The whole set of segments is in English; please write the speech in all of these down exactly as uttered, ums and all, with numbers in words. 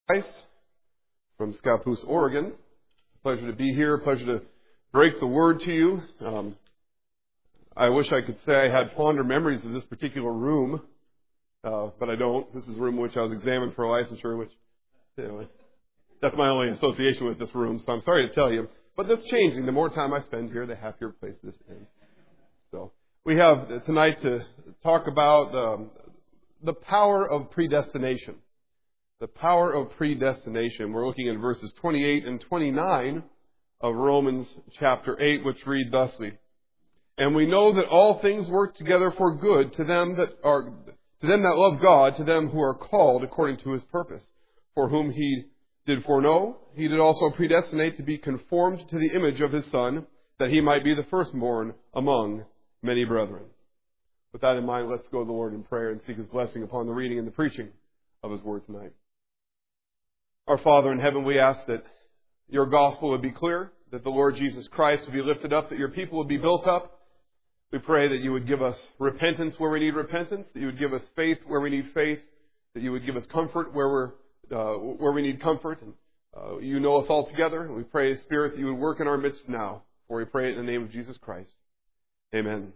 Christ from Scappoose, Oregon. It's a pleasure to be here, a pleasure to break the word to you. Um, I wish I could say I had fonder memories of this particular room, uh, but I don't. This is a room in which I was examined for licensure, which, you know, that's my only association with this room, so I'm sorry to tell you. But that's changing. The more time I spend here, the happier place this is. So we have tonight to talk about um, the power of predestination. The power of predestination. We're looking at verses twenty-eight and twenty-nine of Romans chapter eight, which read thusly. And we know that all things work together for good to them that are to them that love God, to them who are called according to His purpose. For whom He did foreknow, He did also predestinate to be conformed to the image of His Son, that He might be the firstborn among many brethren. With that in mind, let's go to the Lord in prayer and seek His blessing upon the reading and the preaching of His word tonight. Our Father in heaven, we ask that your gospel would be clear, that the Lord Jesus Christ would be lifted up, that your people would be built up. We pray that you would give us repentance where we need repentance, that you would give us faith where we need faith, that you would give us comfort where we're uh, where we need comfort. And uh, you know us all together, and we pray, Spirit, that you would work in our midst now. For we pray it in the name of Jesus Christ. Amen.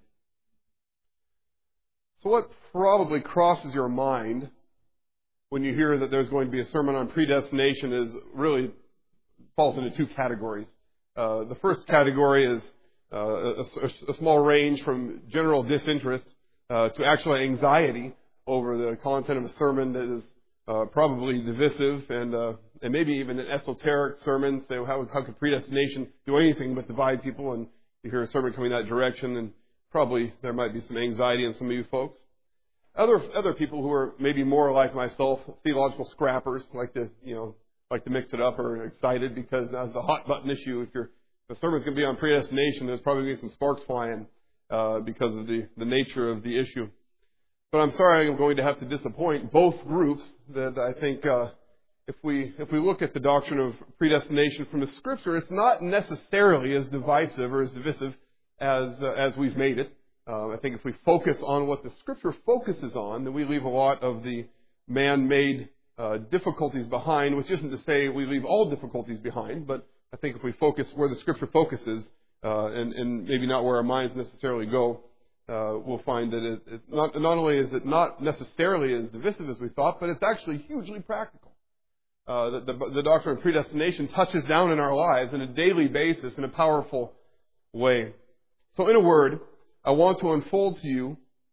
So what probably crosses your mind when you hear that there's going to be a sermon on predestination is really falls into two categories. Uh, the first category is uh, a, a small range from general disinterest uh, to actual anxiety over the content of a sermon that is uh, probably divisive and uh, and maybe even an esoteric sermon. Say, how, how could predestination do anything but divide people? And you hear a sermon coming that direction, and probably there might be some anxiety in some of you folks. Other other people who are maybe more like myself, theological scrappers, like to you know like to mix it up, are excited because that's a hot button issue. If your the sermon's going to be on predestination, there's probably going to be some sparks flying uh, because of the, the nature of the issue. But I'm sorry, I'm going to have to disappoint both groups. That I think uh, if we if we look at the doctrine of predestination from the Scripture, it's not necessarily as divisive or as divisive as uh, as we've made it. Uh, I think if we focus on what the Scripture focuses on, then we leave a lot of the man-made uh, difficulties behind, which isn't to say we leave all difficulties behind, but I think if we focus where the Scripture focuses, uh, and, and maybe not where our minds necessarily go, uh, we'll find that it, it's not, not only is it not necessarily as divisive as we thought, but it's actually hugely practical. Uh, the, the, the doctrine of predestination touches down in our lives on a daily basis in a powerful way. So in a word, I want to unfold to you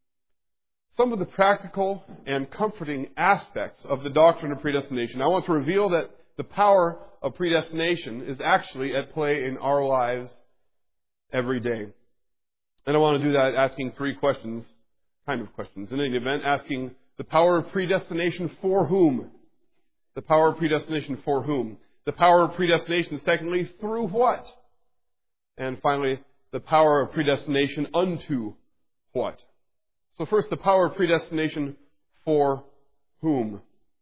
some of the practical and comforting aspects of the doctrine of predestination. I want to reveal that the power of predestination is actually at play in our lives every day. And I want to do that asking three questions, kind of questions. In any event, asking the power of predestination for whom? The power of predestination for whom? The power of predestination, secondly, through what? And finally, the power of predestination unto what? So first, the power of predestination for whom?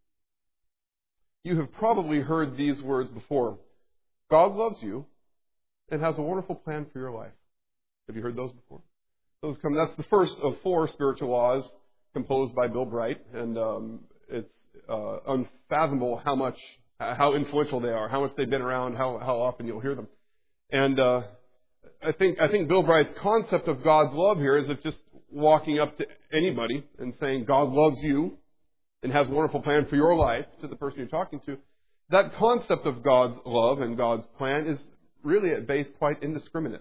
You have probably heard these words before. God loves you and has a wonderful plan for your life. Have you heard those before? Those come. That's the first of four spiritual laws composed by Bill Bright, and um, it's uh, unfathomable how much, how influential they are, how much they've been around, how how often you'll hear them, and. Uh, I think I think Bill Bright's concept of God's love here is of just walking up to anybody and saying God loves you and has a wonderful plan for your life to the person you're talking to. That concept of God's love and God's plan is really at base quite indiscriminate.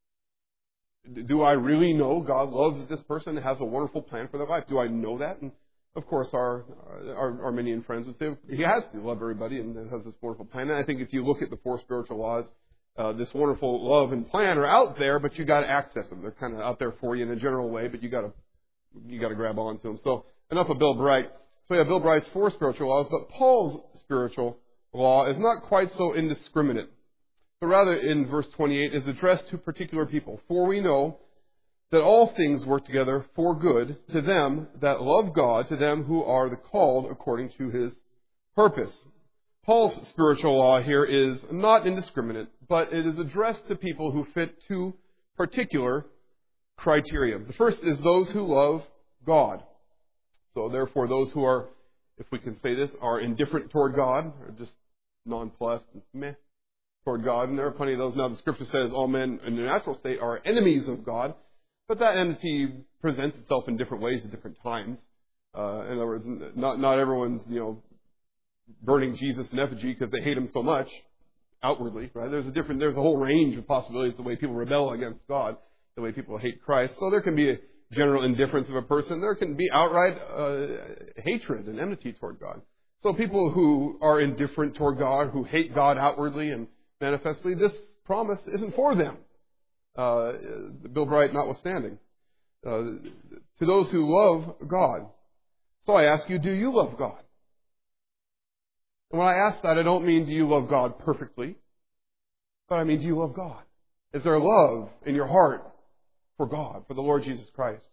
Do I really know God loves this person and has a wonderful plan for their life? Do I know that? And of course, our our Arminian friends would say he has to love everybody and has this wonderful plan. And I think if you look at the four spiritual laws, Uh, this wonderful love and plan are out there, but you got to access them. They're kind of out there for you in a general way, but you got to you got to grab onto them. So enough of Bill Bright. So yeah, Bill Bright's four spiritual laws, but Paul's spiritual law is not quite so indiscriminate, but rather in verse twenty-eight is addressed to particular people. For we know that all things work together for good to them that love God, to them who are the called according to His purpose. Paul's spiritual law here is not indiscriminate, but it is addressed to people who fit two particular criteria. The first is those who love God. So therefore, those who are if we can say this, are indifferent toward God, or just nonplussed, meh, toward God. And there are plenty of those. Now, the Scripture says all men in their natural state are enemies of God, but that enmity presents itself in different ways at different times. Uh, in other words, not not everyone's, you know, burning Jesus in effigy because they hate him so much outwardly, right? There's a different, there's a whole range of possibilities the way people rebel against God, the way people hate Christ. So there can be a general indifference of a person. There can be outright uh, hatred and enmity toward God. So people who are indifferent toward God, who hate God outwardly and manifestly, this promise isn't for them. Uh, Bill Bright notwithstanding. Uh, to those who love God. So I ask you, do you love God? And when I ask that, I don't mean do you love God perfectly, but I mean do you love God? Is there love in your heart for God, for the Lord Jesus Christ?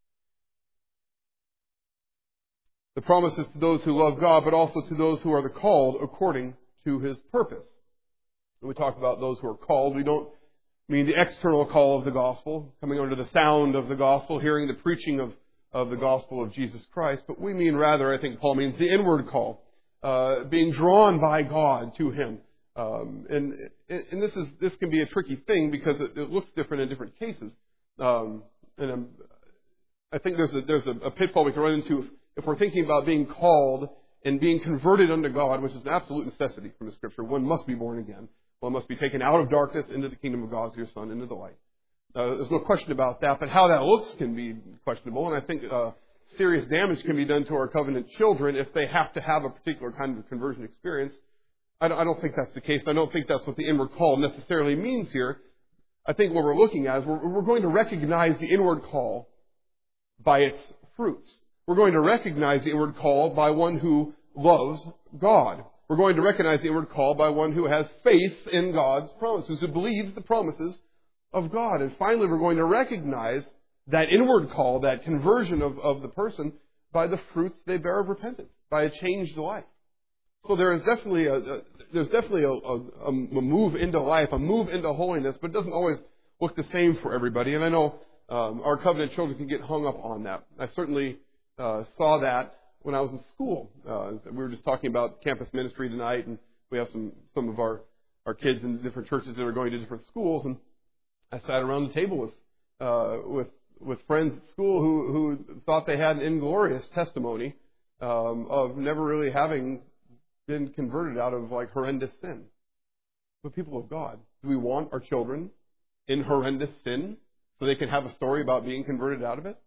The promise is to those who love God, but also to those who are the called according to His purpose. When we talk about those who are called, we don't mean the external call of the gospel, coming under the sound of the gospel, hearing the preaching of, of the gospel of Jesus Christ, but we mean rather, I think Paul means, the inward call, uh, being drawn by God to Him. Um, and and this is this can be a tricky thing because it, it looks different in different cases. Um, and I'm, I think there's a there's a, a pitfall we can run into if, if we're thinking about being called and being converted unto God, which is an absolute necessity from the Scripture. One must be born again. One must be taken out of darkness into the kingdom of God, through your Son, into the light. Uh, there's no question about that, but how that looks can be questionable, and I think uh, serious damage can be done to our covenant children if they have to have a particular kind of conversion experience. I don't, I don't think that's the case. I don't think that's what the inward call necessarily means here. I think what we're looking at is we're, we're going to recognize the inward call by its fruits. We're going to recognize the inward call by one who loves God. We're going to recognize the inward call by one who has faith in God's promises, who believes the promises of God. And finally, we're going to recognize that inward call, that conversion of, of the person, by the fruits they bear of repentance, by a changed life. So there is definitely a, a there's definitely a, a, a move into life, a move into holiness, but it doesn't always look the same for everybody. And I know um, our covenant children can get hung up on that. I certainly uh, saw that when I was in school. Uh, we were just talking about campus ministry tonight, and we have some some of our, our kids in different churches that are going to different schools, and I sat around the table with uh, with with friends at school who who thought they had an inglorious testimony um, of never really having been converted out of like horrendous sin. But people of God, do we want our children in horrendous sin so they can have a story about being converted out of it?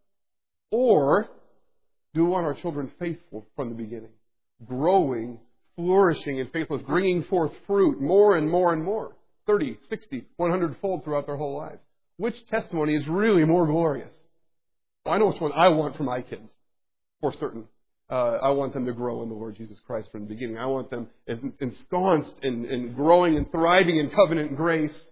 Or do we want our children faithful from the beginning, growing, flourishing in faithfulness, bringing forth fruit more and more and more, thirty, sixty, one hundred fold throughout their whole lives? Which testimony is really more glorious? Well, I know which one I want for my kids, for certain. Uh, I want them to grow in the Lord Jesus Christ from the beginning. I want them ensconced in, in growing and thriving in covenant and grace.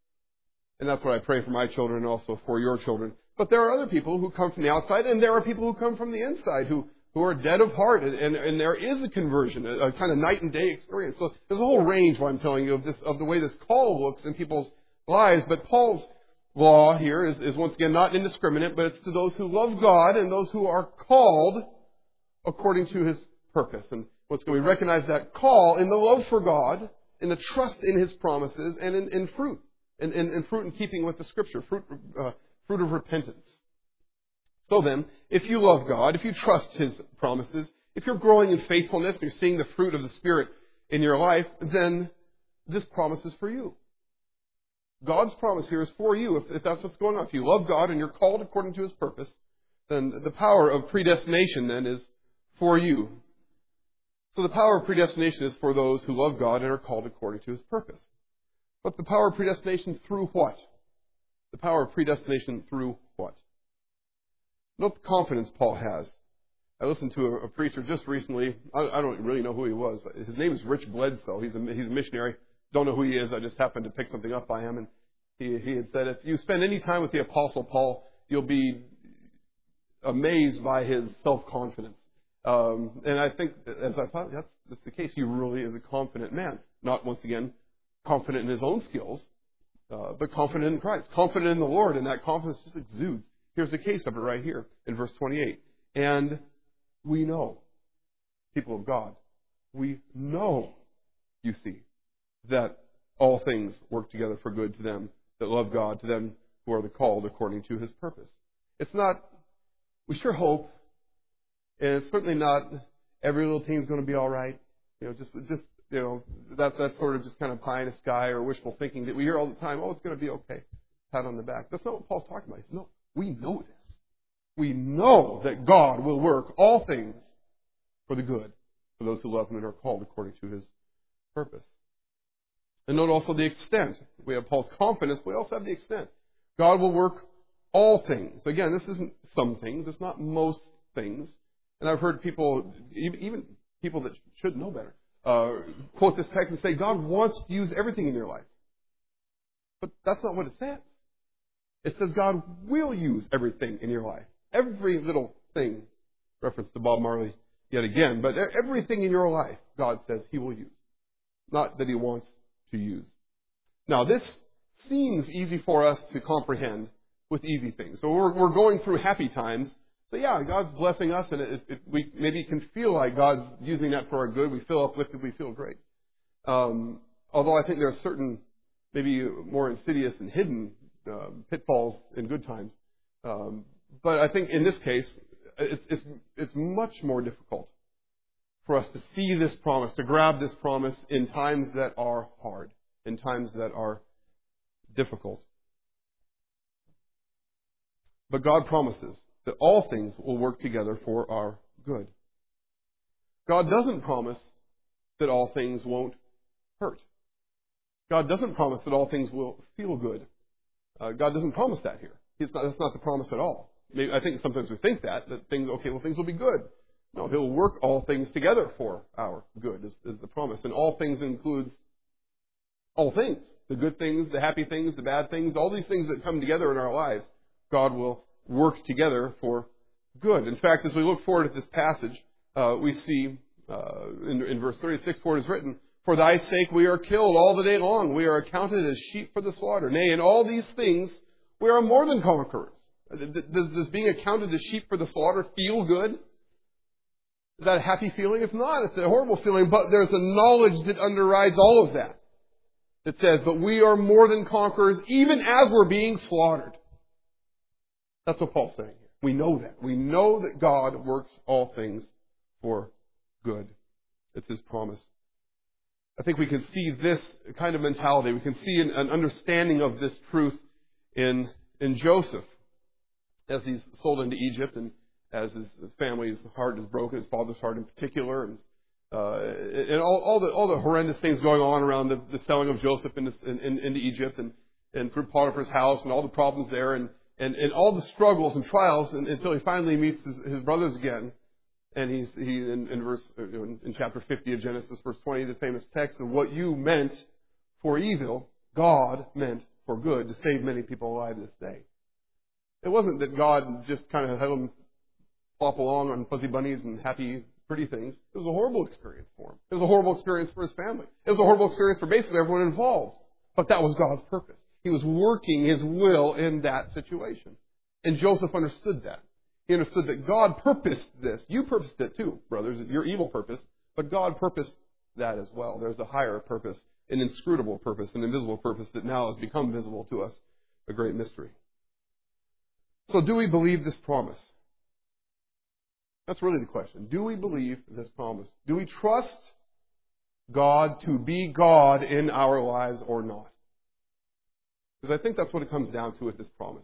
And that's what I pray for my children and also for your children. But there are other people who come from the outside, and there are people who come from the inside who, who are dead of heart, and, and, and there is a conversion, a, a kind of night and day experience. So there's a whole range, what I'm telling you, of this of the way this call looks in people's lives. But Paul's law here is, is once again not indiscriminate, but it's to those who love God and those who are called according to His purpose. And what's going to we recognize that call in the love for God, in the trust in His promises, and in, in fruit, in, in, in fruit in keeping with the Scripture, fruit, uh, fruit of repentance. So then, if you love God, if you trust His promises, if you're growing in faithfulness and you're seeing the fruit of the Spirit in your life, then this promise is for you. God's promise here is for you if, if that's what's going on. If you love God and you're called according to His purpose, then the power of predestination then is for you. So the power of predestination is for those who love God and are called according to His purpose. But the power of predestination through what? The power of predestination through what? Note the confidence Paul has. I listened to a, a preacher just recently. I, I don't really know who he was. His name is Rich Bledsoe. He's a, he's a missionary. Don't know who he is. I just happened to pick something up by him. And he, he had said, if you spend any time with the Apostle Paul, you'll be amazed by his self-confidence. Um, and I think, as I thought, that's, that's the case. He really is a confident man. Not, once again, confident in his own skills, uh, but confident in Christ. Confident in the Lord, and that confidence just exudes. Here's the case of it right here in verse twenty-eight. And we know. people of God, we know, you see, that all things work together for good to them that love God, to them who are the called according to His purpose. It's not, we sure hope, and it's certainly not every little thing's going to be all right. You know, just, just you know, that, that's sort of just kind of pie in the sky or wishful thinking that we hear all the time, oh, it's going to be okay. Pat on the back. That's not what Paul's talking about. He says, no, we know this. We know that God will work all things for the good for those who love Him and are called according to His purpose. And note also the extent. We have Paul's confidence, but we also have the extent. God will work all things. Again, this isn't some things. It's not most things. And I've heard people, even people that should know better, uh, quote this text and say, God wants to use everything in your life. But that's not what it says. It says God will use everything in your life. Every little thing. Reference to Bob Marley yet again. But everything in your life, God says He will use. Not that He wants to use. Now, this seems easy for us to comprehend with easy things. So we're, we're going through happy times. So yeah, God's blessing us, and it, it, we maybe can feel like God's using that for our good. We feel uplifted. We feel great. Um, although I think there are certain, maybe more insidious and hidden uh, pitfalls in good times. Um, but I think in this case, it's, it's, it's much more difficult for us to see this promise, to grab this promise in times that are hard, in times that are difficult. But God promises that all things will work together for our good. God doesn't promise that all things won't hurt. God doesn't promise that all things will feel good. Uh, God doesn't promise that here. He's not, that's not the promise at all. Maybe, I think sometimes we think that, that things, okay, well, things will be good. No, He'll work all things together for our good, is, is the promise. And all things includes all things. The good things, the happy things, the bad things, all these things that come together in our lives, God will work together for good. In fact, as we look forward at this passage, uh, we see uh, in, in verse thirty-six, for it is written, for Thy sake we are killed all the day long. We are accounted as sheep for the slaughter. Nay, in all these things we are more than conquerors. Does, does being accounted as sheep for the slaughter feel good? Is that a happy feeling? It's not. It's a horrible feeling, but there's a knowledge that underrides all of that. It says, but we are more than conquerors even as we're being slaughtered. That's what Paul's saying here. We know that. We know that God works all things for good. It's His promise. I think we can see this kind of mentality. We can see an, an understanding of this truth in, in Joseph as he's sold into Egypt and as his family's heart is broken, his father's heart in particular, and, uh, and all, all the all the horrendous things going on around the, the selling of Joseph into, in, into Egypt and, and through Potiphar's house and all the problems there and, and, and all the struggles and trials and, until he finally meets his, his brothers again. And he's he in, in verse in, in chapter fifty of Genesis, verse twenty, the famous text of what you meant for evil, God meant for good to save many people alive this day. It wasn't that God just kind of had them flop along on fuzzy bunnies and happy, pretty things. It was a horrible experience for him. It was a horrible experience for his family. It was a horrible experience for basically everyone involved. But that was God's purpose. He was working His will in that situation. And Joseph understood that. He understood that God purposed this. You purposed it too, brothers, your evil purpose. But God purposed that as well. There's a higher purpose, an inscrutable purpose, an invisible purpose that now has become visible to us, a great mystery. So do we believe this promise? That's really the question. Do we believe this promise? Do we trust God to be God in our lives or not? Because I think that's what it comes down to with this promise.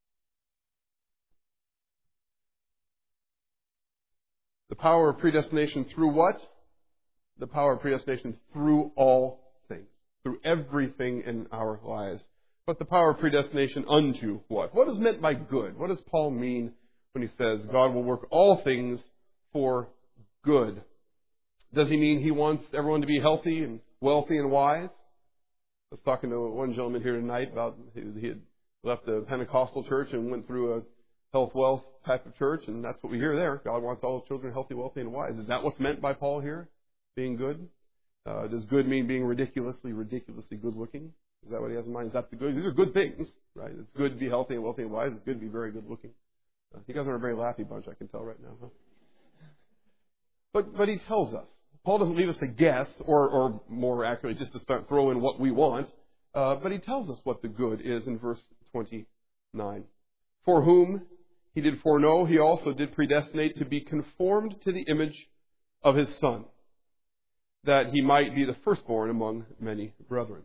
The power of predestination through what? The power of predestination through all things. Through everything in our lives. But the power of predestination unto what? What is meant by good? What does Paul mean when he says God will work all things for good? Does he mean He wants everyone to be healthy and wealthy and wise? I was talking to one gentleman here tonight about he had left the Pentecostal church and went through a health, wealth type of church, and that's what we hear there. God wants all His children healthy, wealthy, and wise. Is that what's meant by Paul here? Being good? Uh, does good mean being ridiculously, ridiculously good looking? Is that what he has in mind? Is that the good? These are good things, right? It's good to be healthy and wealthy and wise. It's good to be very good looking. Uh, you guys are a very laughy bunch, I can tell right now. Huh? But, but he tells us. Paul doesn't leave us to guess, or, or more accurately, just to start throw in what we want. Uh, but he tells us what the good is in verse twenty-nine. For whom he did foreknow, he also did predestinate to be conformed to the image of his Son, that he might be the firstborn among many brethren.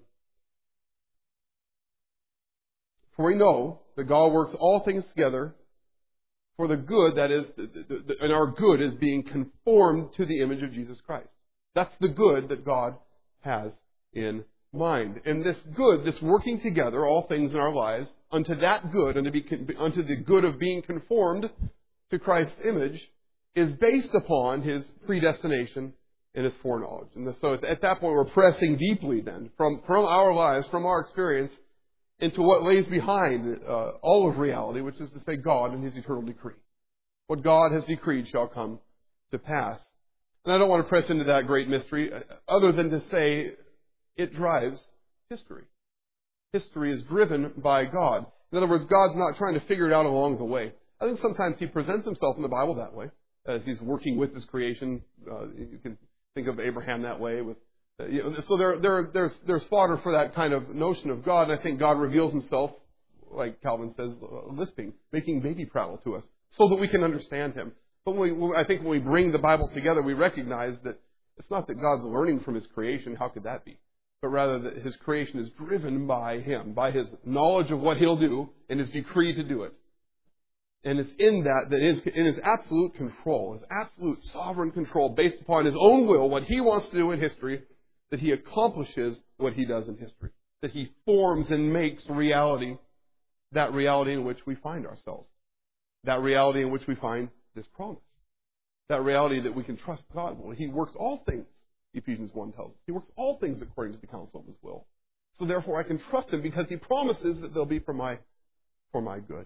For we know that God works all things together for the good, that is, and our good is being conformed to the image of Jesus Christ. That's the good that God has in mind. And this good, this working together, all things in our lives, unto that good, unto, be, unto the good of being conformed to Christ's image, is based upon His predestination and His foreknowledge. And so at that point, we're pressing deeply then from, from our lives, from our experience, into what lays behind uh, all of reality, which is to say God and His eternal decree. What God has decreed shall come to pass. And I don't want to press into that great mystery other than to say it drives history. History is driven by God. In other words, God's not trying to figure it out along the way. I think sometimes He presents Himself in the Bible that way, as He's working with His creation. Uh, you can think of Abraham that way. With uh, you know, so there, there, there's, there's fodder for that kind of notion of God. And I think God reveals Himself, like Calvin says, uh, lisping, making baby prattle to us, so that we can understand Him. But when we, I think when we bring the Bible together, we recognize that it's not that God's learning from His creation. How could that be? But rather that His creation is driven by Him, by His knowledge of what He'll do and His decree to do it. And it's in that, that is in His absolute control, His absolute sovereign control, based upon His own will, what He wants to do in history, that He accomplishes what He does in history. That He forms and makes reality, that reality in which we find ourselves. That reality in which we find this promise. That reality that we can trust God. Well, He works all things, Ephesians one tells us. He works all things according to the counsel of His will. So therefore I can trust Him because He promises that they'll be for my, for my good.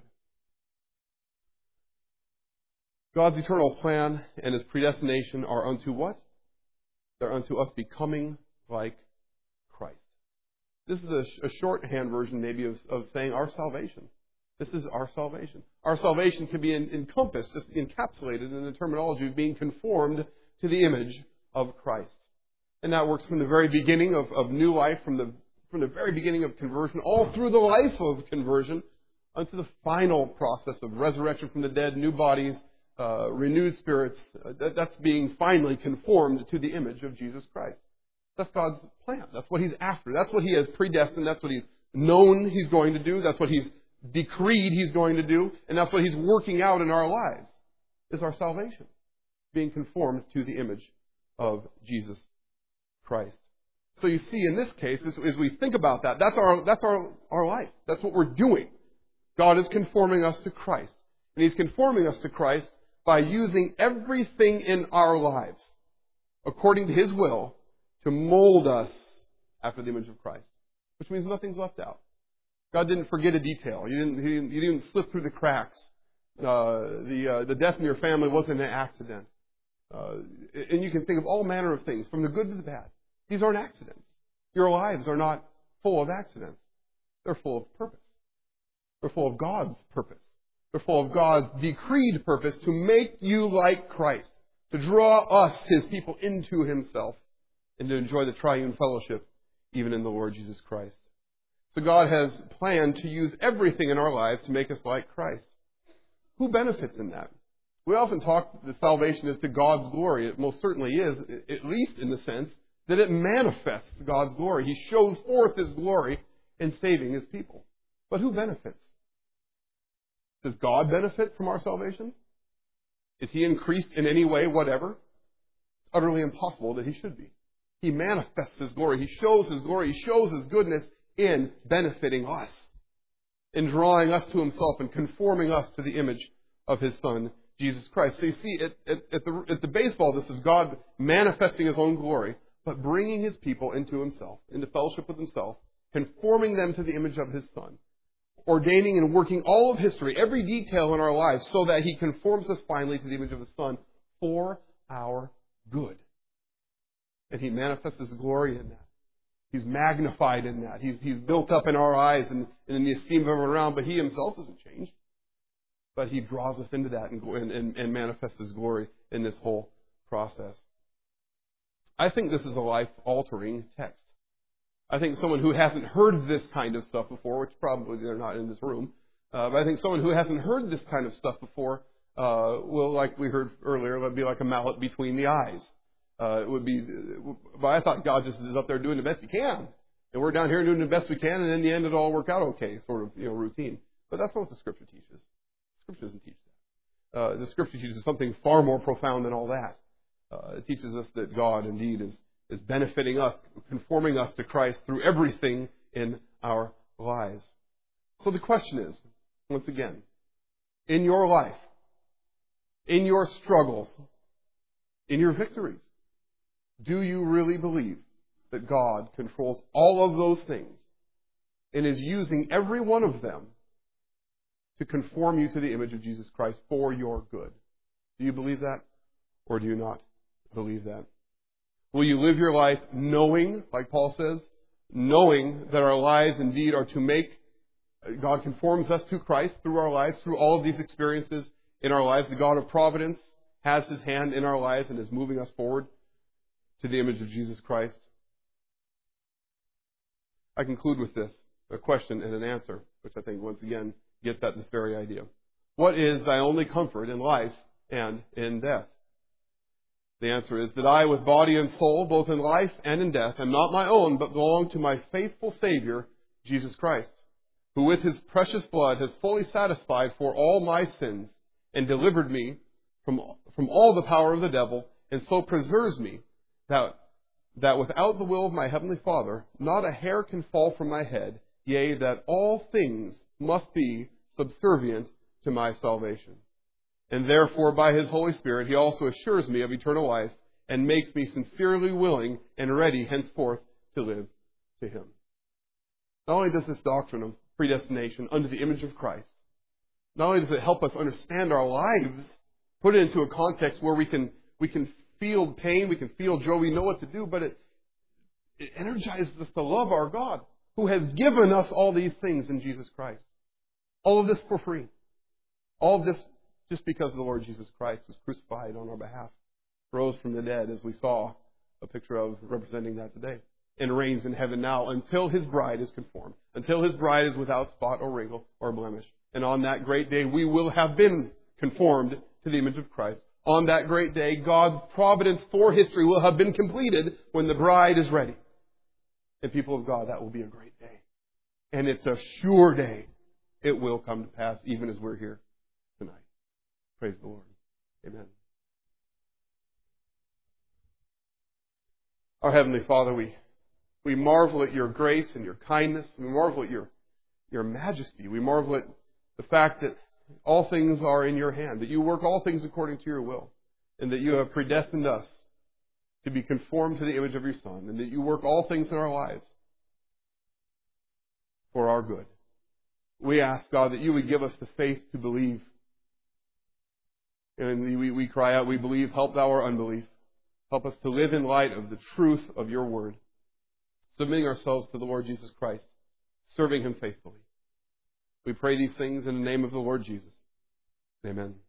God's eternal plan and His predestination are unto what? They're unto us becoming like Christ. This is a, a shorthand version maybe of, of saying our salvation. This is our salvation. Our salvation can be in, encompassed, just encapsulated in the terminology of being conformed to the image of Christ. And that works from the very beginning of, of new life, from the, from the very beginning of conversion, all through the life of conversion, unto the final process of resurrection from the dead, new bodies, uh, renewed spirits. Uh, that, that's being finally conformed to the image of Jesus Christ. That's God's plan. That's what He's after. That's what He has predestined. That's what He's known He's going to do. That's what He's decreed He's going to do. And that's what He's working out in our lives, is our salvation. Being conformed to the image of Jesus Christ. So you see, in this case, as, as we think about that, that's our that's our, our life. That's what we're doing. God is conforming us to Christ. And He's conforming us to Christ by using everything in our lives, according to His will, to mold us after the image of Christ. Which means nothing's left out. God didn't forget a detail. He didn't, he didn't, he didn't slip through the cracks. Uh, the, uh, the death in your family wasn't an accident. Uh, and you can think of all manner of things, from the good to the bad. These aren't accidents. Your lives are not full of accidents. They're full of purpose. They're full of God's purpose. They're full of God's decreed purpose to make you like Christ, to draw us, His people, into Himself, and to enjoy the triune fellowship even in the Lord Jesus Christ. So God has planned to use everything in our lives to make us like Christ. Who benefits in that? We often talk that salvation is to God's glory. It most certainly is, at least in the sense that it manifests God's glory. He shows forth His glory in saving His people. But who benefits? Does God benefit from our salvation? Is He increased in any way, whatever? It's utterly impossible that He should be. He manifests His glory. He shows His glory. He shows His goodness in benefiting us, in drawing us to Himself and conforming us to the image of His Son, Jesus Christ. So you see, at, at, at, the, at the base of all this is God manifesting His own glory, but bringing His people into Himself, into fellowship with Himself, conforming them to the image of His Son, ordaining and working all of history, every detail in our lives, so that He conforms us finally to the image of His Son for our good. And He manifests His glory in that. He's magnified in that. He's, he's built up in our eyes and, and in the esteem of everyone around, but He Himself doesn't change. But He draws us into that and, and, and manifests His glory in this whole process. I think this is a life-altering text. I think someone who hasn't heard this kind of stuff before, which probably they're not in this room, uh, but I think someone who hasn't heard this kind of stuff before uh, will, like we heard earlier, it'll be like a mallet between the eyes. Uh, it would be, but I thought God just is up there doing the best He can, and we're down here doing the best we can, and in the end it'll all work out okay, sort of, you know, routine. But that's not what the Scripture teaches. The Scripture doesn't teach that. Uh, the Scripture teaches something far more profound than all that. Uh, it teaches us that God indeed is, is benefiting us, conforming us to Christ through everything in our lives. So the question is, once again, in your life, in your struggles, in your victories, do you really believe that God controls all of those things and is using every one of them to conform you to the image of Jesus Christ for your good? Do you believe that, or do you not believe that? Will you live your life knowing, like Paul says, knowing that our lives indeed are to make, God conforms us to Christ through our lives, through all of these experiences in our lives. The God of providence has His hand in our lives and is moving us forward to the image of Jesus Christ. I conclude with this, a question and an answer, which I think once again gets at this very idea. What is thy only comfort in life and in death? The answer is that I, with body and soul, both in life and in death, am not my own, but belong to my faithful Savior, Jesus Christ, who with His precious blood has fully satisfied for all my sins and delivered me from, from all the power of the devil, and so preserves me that, that without the will of my heavenly Father, not a hair can fall from my head, yea, that all things must be subservient to my salvation. And therefore, by His Holy Spirit, He also assures me of eternal life and makes me sincerely willing and ready henceforth to live to Him. Not only does this doctrine of predestination under the image of Christ, not only does it help us understand our lives, put it into a context where we can we can feel pain, we can feel joy, we know what to do, but it, it energizes us to love our God, who has given us all these things in Jesus Christ. All of this for free. All of this just because the Lord Jesus Christ was crucified on our behalf, rose from the dead, as we saw a picture of representing that today, and reigns in heaven now until His bride is conformed, until His bride is without spot or wrinkle or blemish. And on that great day, we will have been conformed to the image of Christ. On that great day, God's providence for history will have been completed when the bride is ready. And people of God, that will be a great day. And it's a sure day. It will come to pass even as we're here tonight. Praise the Lord. Amen. Our Heavenly Father, we, we marvel at Your grace and Your kindness. We marvel at Your, Your majesty. We marvel at the fact that all things are in Your hand, that You work all things according to Your will, and that You have predestined us to be conformed to the image of Your Son, and that You work all things in our lives for our good. We ask, God, that You would give us the faith to believe. And we, we cry out, we believe, help Thou our unbelief. Help us to live in light of the truth of Your word, submitting ourselves to the Lord Jesus Christ, serving Him faithfully. We pray these things in the name of the Lord Jesus. Amen.